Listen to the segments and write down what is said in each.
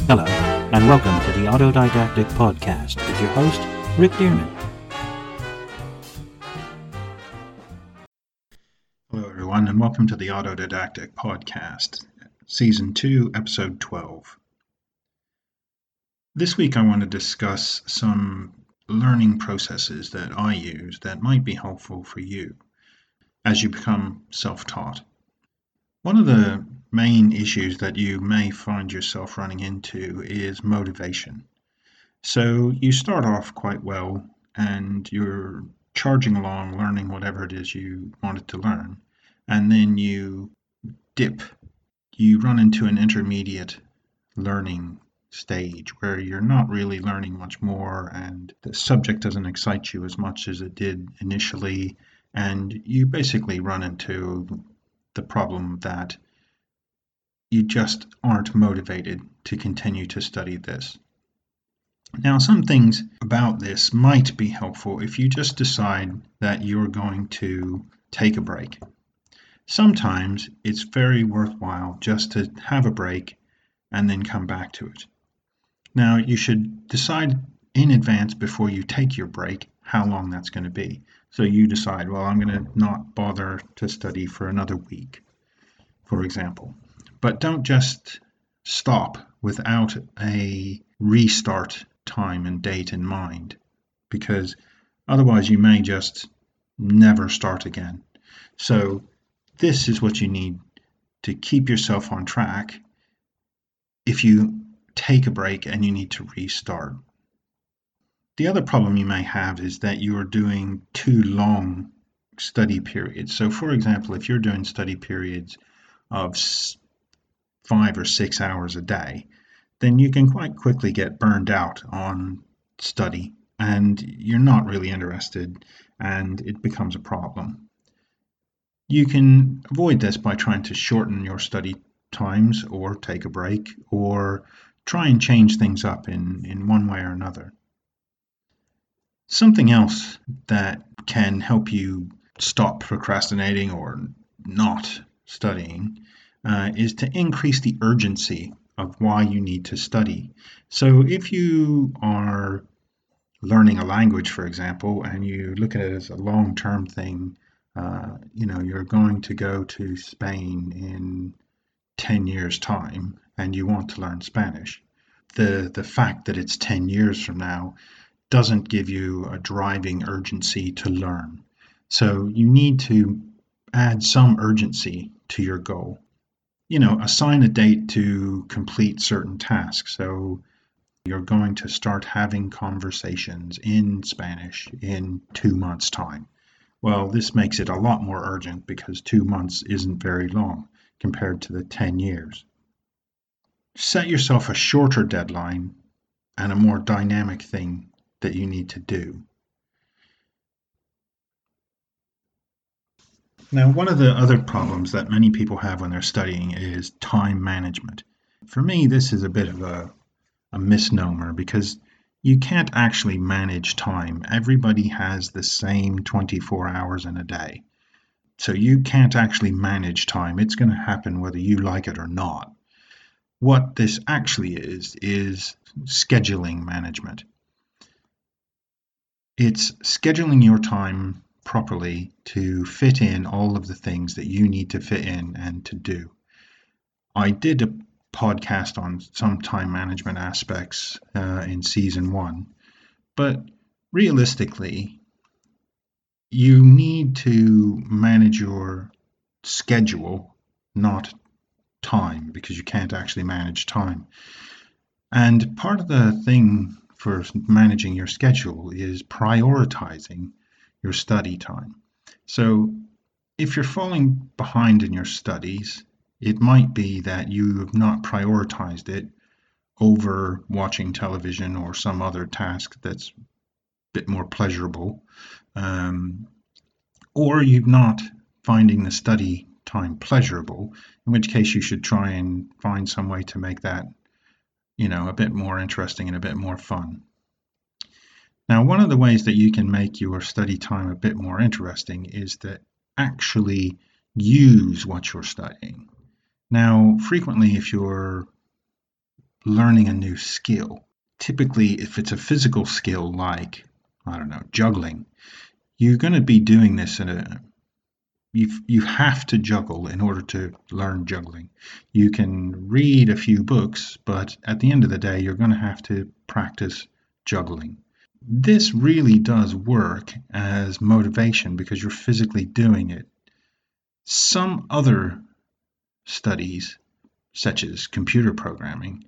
Hello, and welcome to the Autodidactic Podcast with your host, Rick Dearman. Hello, everyone, and welcome to the Autodidactic Podcast, Season 2, Episode 12. This week I want to discuss some learning processes that I use that might be helpful for you as you become self-taught. One of the main issues that you may find yourself running into is motivation. So you start off quite well and you're charging along learning whatever it is you wanted to learn, and then you dip. You run into an intermediate learning stage where you're not really learning much more and the subject doesn't excite you as much as it did initially, and you basically run into the problem that you just aren't motivated to continue to study this. Now, some things about this might be helpful if you just decide that you're going to take a break. Sometimes it's very worthwhile just to have a break and then come back to it. Now, you should decide in advance before you take your break how long that's going to be. So you decide, well, I'm going to not bother to study for another week, for example. But don't just stop without a restart time and date in mind, because otherwise you may just never start again. So this is what you need to keep yourself on track if you take a break and you need to restart. The other problem you may have is that you are doing too long study periods. So for example, if you're doing study periods of 5 or 6 hours a day, then you can quite quickly get burned out on study and you're not really interested and it becomes a problem. You can avoid this by trying to shorten your study times or take a break or try and change things up in one way or another. Something else that can help you stop procrastinating or not studying is to increase the urgency of why you need to study. So if you are learning a language, for example, and you look at it as a long-term thing, you're going to go to Spain in 10 years' time and you want to learn Spanish. The fact that it's 10 years from now doesn't give you a driving urgency to learn. So you need to add some urgency to your goal. Assign a date to complete certain tasks. So you're going to start having conversations in Spanish in 2 months' time. Well, this makes it a lot more urgent because 2 months isn't very long compared to the 10 years. Set yourself a shorter deadline and a more dynamic thing that you need to do. Now, one of the other problems that many people have when they're studying is time management. For me, this is a bit of a misnomer because you can't actually manage time. Everybody has the same 24 hours in a day. So you can't actually manage time. It's going to happen whether you like it or not. What this actually is scheduling management. It's scheduling your time properly to fit in all of the things that you need to fit in and to do. I did a podcast on some time management aspects in season 1, but realistically, you need to manage your schedule, not time, because you can't actually manage time. And part of the thing for managing your schedule is prioritizing your study time. So if you're falling behind in your studies, it might be that you have not prioritized it over watching television or some other task that's a bit more pleasurable, or you're not finding the study time pleasurable, in which case you should try and find some way to make that, a bit more interesting and a bit more fun. Now, one of the ways that you can make your study time a bit more interesting is to actually use what you're studying. Now, frequently, if you're learning a new skill. Typically, if it's a physical skill like, I don't know, juggling, you're going to be doing this you have to juggle in order to learn juggling. You can read a few books, but at the end of the day, you're going to have to practice juggling. This really does work as motivation because you're physically doing it. Some other studies, such as computer programming,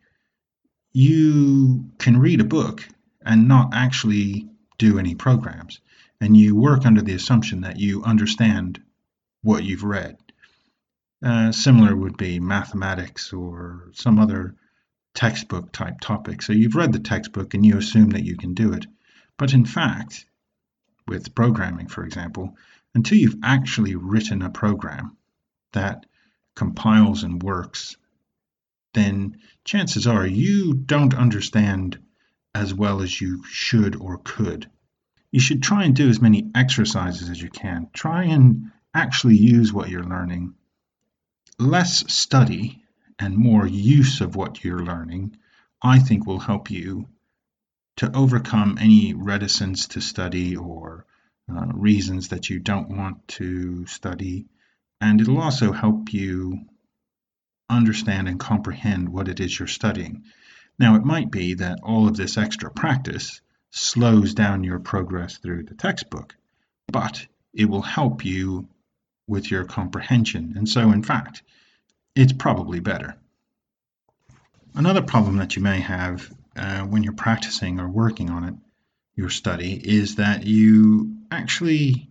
you can read a book and not actually do any programs, and you work under the assumption that you understand what you've read. Similar would be mathematics or some other textbook type topic. So you've read the textbook and you assume that you can do it. But in fact, with programming, for example, until you've actually written a program that compiles and works, then chances are you don't understand as well as you should or could. You should try and do as many exercises as you can. Try and actually use what you're learning. Less study and more use of what you're learning, I think, will help you to overcome any reticence to study or reasons that you don't want to study. And it'll also help you understand and comprehend what it is you're studying. Now, it might be that all of this extra practice slows down your progress through the textbook, but it will help you with your comprehension. And so, in fact, it's probably better. Another problem that you may have when you're practicing or working on it, your study, is that you actually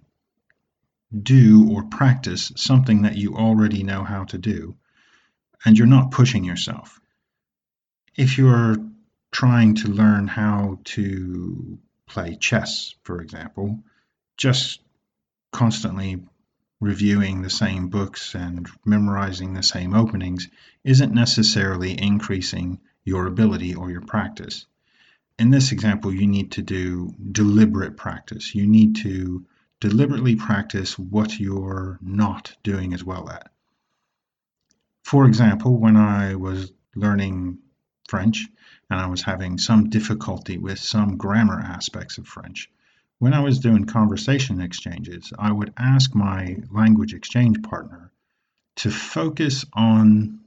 do or practice something that you already know how to do, and you're not pushing yourself. If you're trying to learn how to play chess, for example, just constantly reviewing the same books and memorizing the same openings isn't necessarily increasing your ability or your practice. In this example, you need to do deliberate practice. You need to deliberately practice what you're not doing as well at. For example, when I was learning French and I was having some difficulty with some grammar aspects of French, when I was doing conversation exchanges, I would ask my language exchange partner to focus on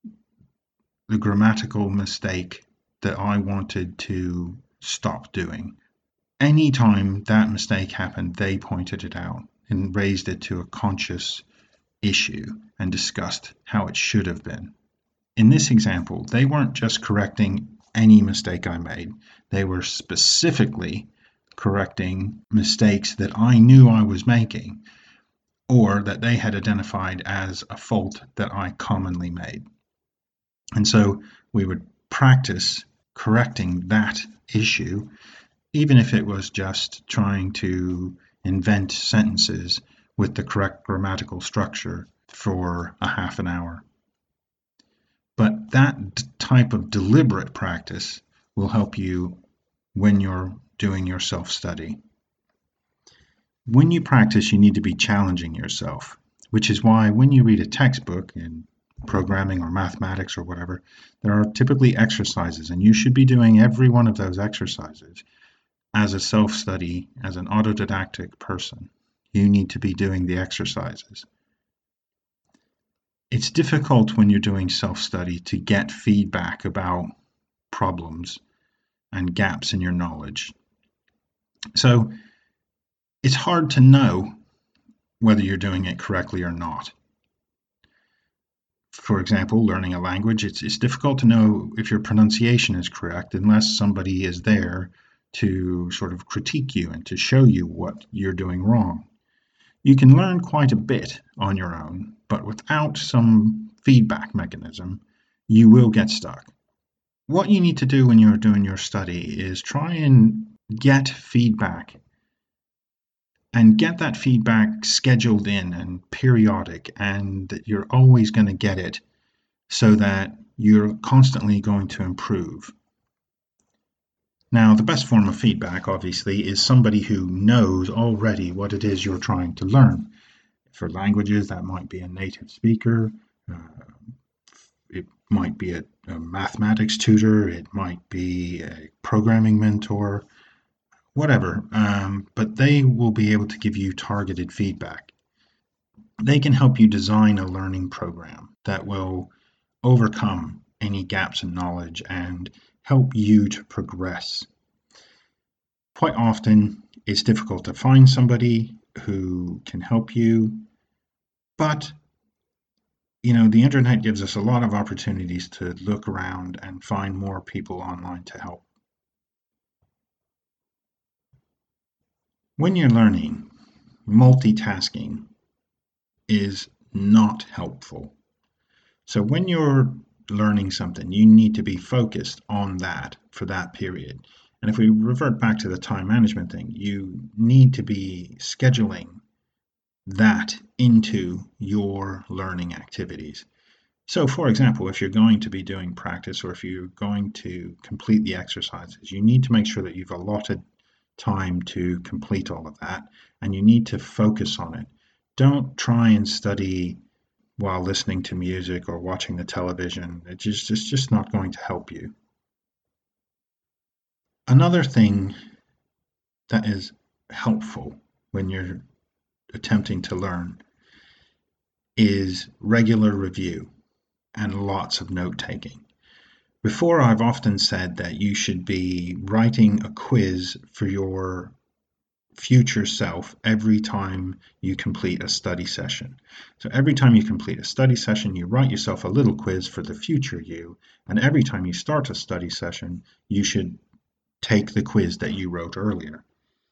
the grammatical mistake that I wanted to stop doing. Anytime that mistake happened, they pointed it out and raised it to a conscious issue and discussed how it should have been. In this example, they weren't just correcting any mistake I made, they were specifically correcting mistakes that I knew I was making or that they had identified as a fault that I commonly made. And so we would practice correcting that issue, even if it was just trying to invent sentences with the correct grammatical structure for a half an hour. But that type of deliberate practice will help you when you're doing your self-study. When you practice, you need to be challenging yourself, which is why when you read a textbook in programming or mathematics or whatever, there are typically exercises, and you should be doing every one of those exercises as a self-study, as an autodidactic person. You need to be doing the exercises. It's difficult when you're doing self-study to get feedback about problems and gaps in your knowledge. So it's hard to know whether you're doing it correctly or not. For example, learning a language, it's difficult to know if your pronunciation is correct unless somebody is there to sort of critique you and to show you what you're doing wrong. You can learn quite a bit on your own, but without some feedback mechanism, you will get stuck. What you need to do when you're doing your study is try and get feedback and get that feedback scheduled in and periodic, and that you're always going to get it so that you're constantly going to improve. Now, the best form of feedback, obviously, is somebody who knows already what it is you're trying to learn. For languages, that might be a native speaker. it might be a mathematics tutor, it might be a programming mentor, whatever. But they will be able to give you targeted feedback. They can help you design a learning program that will overcome any gaps in knowledge and help you to progress. Quite often, it's difficult to find somebody who can help you, but the internet gives us a lot of opportunities to look around and find more people online to help. When you're learning, multitasking is not helpful. So when you're learning something, you need to be focused on that for that period. And if we revert back to the time management thing, you need to be scheduling that into your learning activities. So, for example, if you're going to be doing practice or if you're going to complete the exercises, you need to make sure that you've allotted time to complete all of that and you need to focus on it. Don't try and study while listening to music or watching the television. It's just not going to help you. Another thing that is helpful when you're attempting to learn is regular review and lots of note taking. Before, I've often said that you should be writing a quiz for your future self every time you complete a study session. So every time you complete a study session, you write yourself a little quiz for the future you, and every time you start a study session, you should take the quiz that you wrote earlier.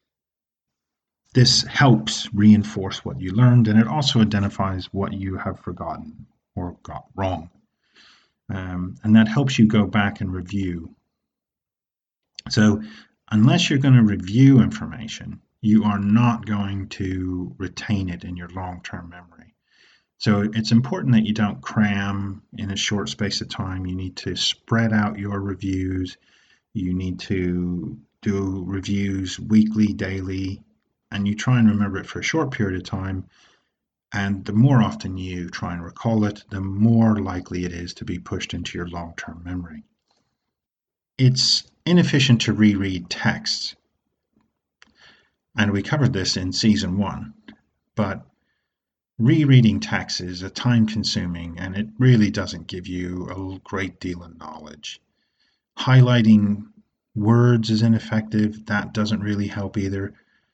This helps reinforce what you learned, and it also identifies what you have forgotten or got wrong. And that helps you go back and review. So unless you're going to review information, you are not going to retain it in your long-term memory. So it's important that you don't cram in a short space of time. You need to spread out your reviews. You need to do reviews weekly, daily, and you try and remember it for a short period of time. And the more often you try and recall it, the more likely it is to be pushed into your long-term memory. It's inefficient to reread texts. And we covered this in season 1, but rereading text is a time-consuming and it really doesn't give you a great deal of knowledge. Highlighting words is ineffective. That doesn't really help either.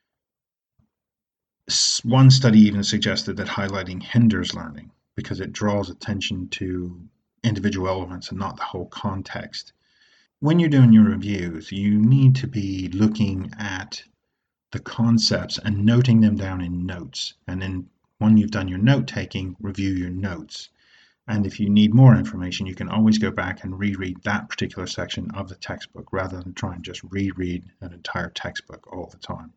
One study even suggested that highlighting hinders learning because it draws attention to individual elements and not the whole context. When you're doing your reviews, you need to be looking at the concepts and noting them down in notes. And then when you've done your note taking, review your notes. And if you need more information, you can always go back and reread that particular section of the textbook rather than try and just reread an entire textbook all the time.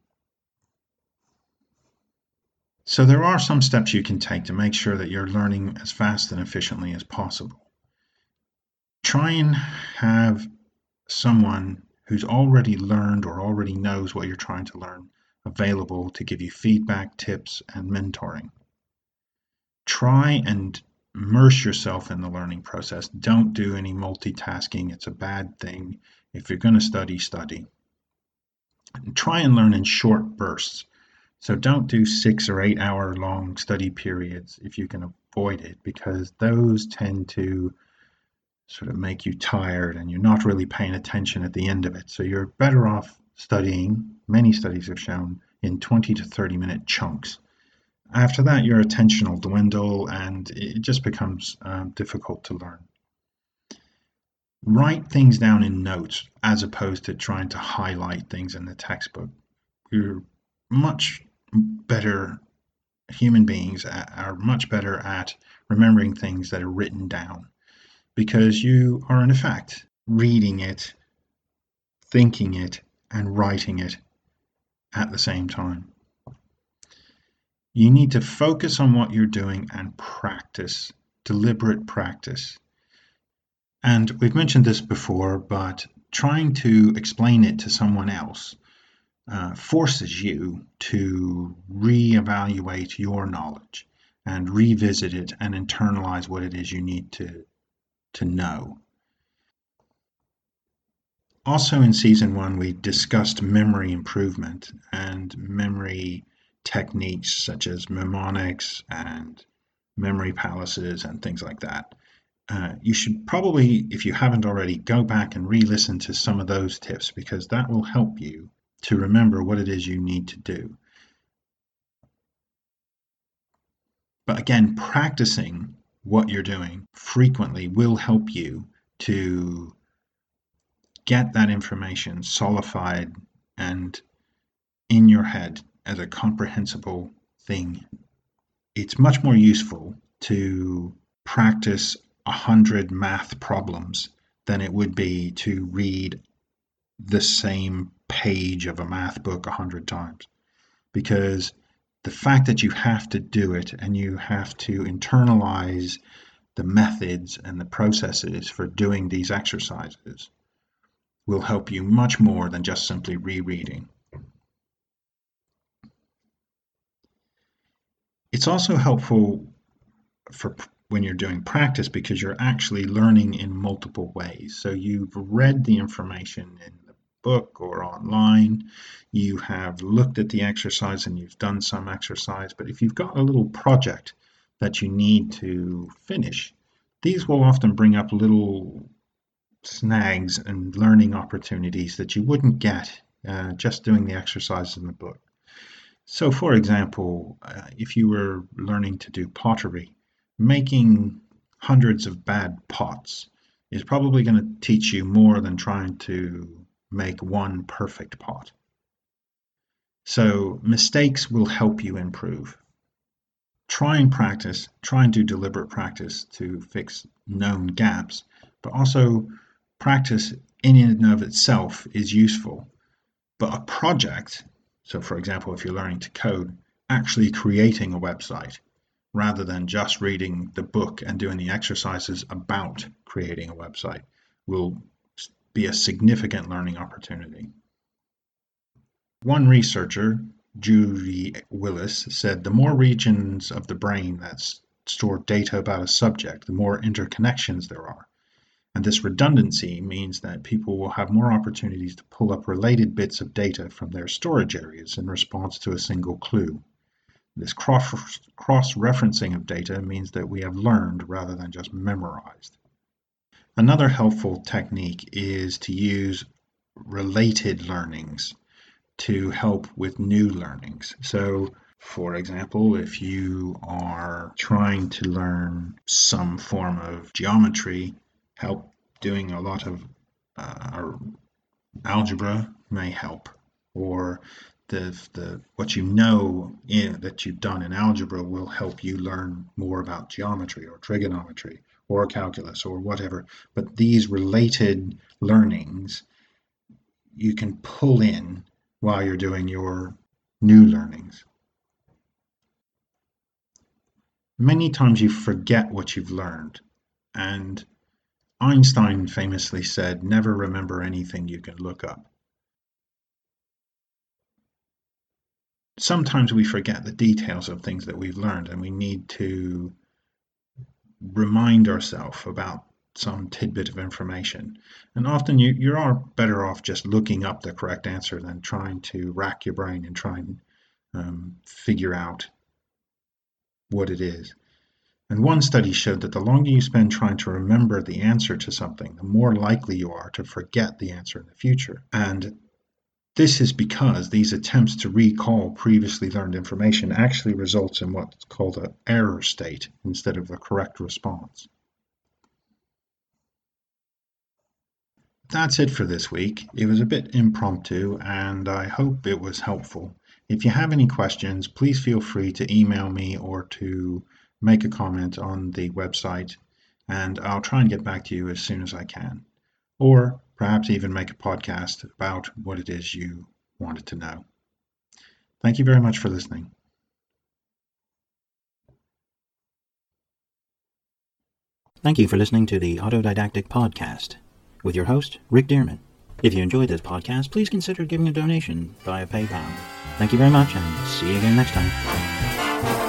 So there are some steps you can take to make sure that you're learning as fast and efficiently as possible. Try and have someone who's already learned or already knows what you're trying to learn available to give you feedback, tips, and mentoring. Try and immerse yourself in the learning process. Don't do any multitasking. It's a bad thing. If you're going to study, study. And try and learn in short bursts. So don't do 6 or 8 hour long study periods if you can avoid it, because those tend to sort of make you tired and you're not really paying attention at the end of it. So you're better off studying, many studies have shown, in 20 to 30-minute chunks. After that, your attention will dwindle and it just becomes difficult to learn. Write things down in notes as opposed to trying to highlight things in the textbook. You're much better, human beings are much better at remembering things that are written down because you are in effect reading it, thinking it, and writing it at the same time. You need to focus on what you're doing and practice, deliberate practice. And we've mentioned this before, but trying to explain it to someone else forces you to reevaluate your knowledge and revisit it and internalize what it is you need to to know. Also in Season 1, we discussed memory improvement and memory techniques such as mnemonics and memory palaces and things like that. You should probably, if you haven't already, go back and re-listen to some of those tips, because that will help you to remember what it is you need to do. But again, practicing what you're doing frequently will help you to get that information solidified and in your head as a comprehensible thing. It's much more useful to practice 100 math problems than it would be to read the same page of a math book 100 times, because the fact that you have to do it and you have to internalize the methods and the processes for doing these exercises will help you much more than just simply rereading. It's also helpful for when you're doing practice, because you're actually learning in multiple ways. So you've read the information in the book or online, you have looked at the exercise and you've done some exercise, but if you've got a little project that you need to finish, these will often bring up little snags and learning opportunities that you wouldn't get just doing the exercise in the book. So for example, if you were learning to do pottery, making hundreds of bad pots is probably going to teach you more than trying to make one perfect pot. So mistakes will help you improve. Try and practice, try and do deliberate practice to fix known gaps, but also practice in and of itself is useful. But a project, so for example, if you're learning to code, actually creating a website rather than just reading the book and doing the exercises about creating a website, will be a significant learning opportunity. One researcher, Judy Willis, said the more regions of the brain that store data about a subject, the more interconnections there are. And this redundancy means that people will have more opportunities to pull up related bits of data from their storage areas in response to a single clue. This cross-referencing of data means that we have learned rather than just memorized. Another helpful technique is to use related learnings to help with new learnings. So, for example, if you are trying to learn some form of geometry, help doing a lot of algebra may help, or what you know that you've done in algebra will help you learn more about geometry or trigonometry or calculus or whatever. But these related learnings you can pull in while you're doing your new learnings. Many times you forget what you've learned, and Einstein famously said, "Never remember anything you can look up." Sometimes we forget the details of things that we've learned, and we need to remind ourselves about some tidbit of information. And often you are better off just looking up the correct answer than trying to rack your brain and try and figure out what it is. And one study showed that the longer you spend trying to remember the answer to something, the more likely you are to forget the answer in the future. And this is because these attempts to recall previously learned information actually results in what's called an error state instead of a correct response. That's it for this week. It was a bit impromptu, and I hope it was helpful. If you have any questions, please feel free to email me or to make a comment on the website, and I'll try and get back to you as soon as I can. Or perhaps even make a podcast about what it is you wanted to know. Thank you very much for listening. Thank you for listening to the Autodidactic Podcast with your host, Rick Dearman. If you enjoyed this podcast, please consider giving a donation via PayPal. Thank you very much, and see you again next time.